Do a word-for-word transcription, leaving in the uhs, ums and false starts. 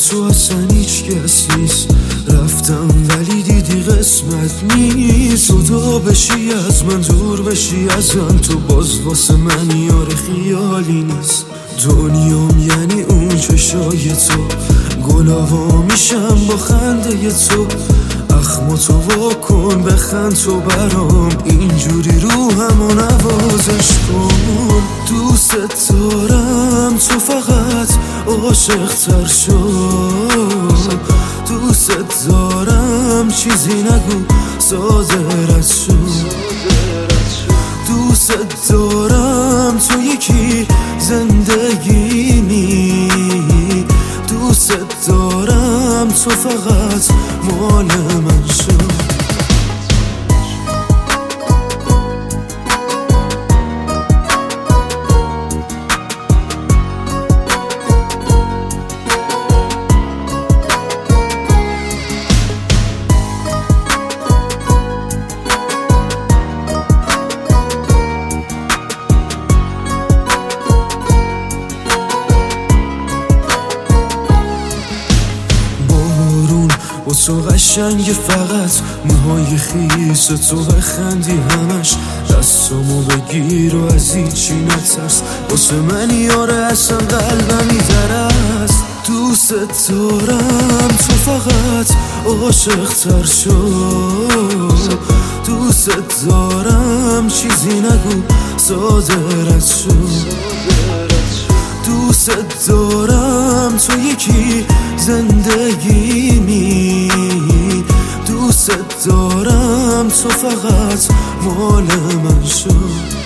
تو اصلا هیچ کس نیست. رفتم ولی دیدی قسمت نیست. جدا بشی از من، دور بشی از من، تو باز واسه من یار خیالی نیست. دنیام یعنی اون چشای تو، گلاوا میشم با خنده تو. اخماتو واکن بخند تو برام، اینجوری روحمو نوازش کن. دوست دارم تو فقط عاشق تر شو. دوست دارم چیزی نگو صادرت شو. دوست دارم تو یکی زندگیمی. دوست دارم تو فقط مال من شو. با تو قشنگ فقط موهای خیس تو بخندی همش. دستامو بگیر و از هیچی نترس، واسه من یاره اصلا قلبم میترست. دوست دارم تو فقط عاشق تر شو. دوست دارم چیزی نگو صادرت شو. دوست دارم تو یکی زندگیمی. دوست دارم تو فقط مال من شو.